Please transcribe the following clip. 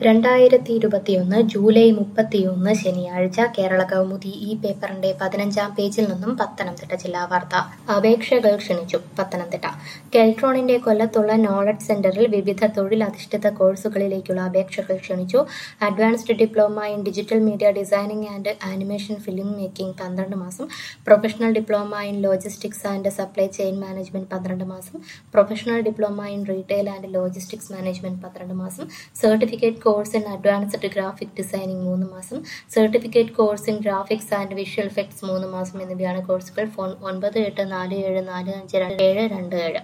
2021 July 31 ശനിയാഴ്ച കേരളകൗമുദി ഈ പേപ്പറിന്റെ 15-ാം പേജിൽ നിന്നും പത്തനംതിട്ട ജില്ലാ വാർത്ത. അപേക്ഷകൾ ക്ഷണിച്ചു. പത്തനംതിട്ട കെൽട്രോണിന്റെ കൊല്ലത്തുള്ള നോളജ് സെന്ററിൽ വിവിധ തൊഴിലധിഷ്ഠിത കോഴ്സുകളിലേക്കുള്ള അപേക്ഷകൾ ക്ഷണിച്ചു. Advanced diploma in digital media designing and animation film making 12 മാസം, professional diploma in logistics and supply chain management 12 മാസം, professional diploma in retail and logistics management 12 മാസം, certificate course in advanced graphic designing 3 മാസം, certificate course in graphics and visual effects 3 മാസം എന്നിവയാണ് കോഴ്സുകൾ. Phone 9847452727.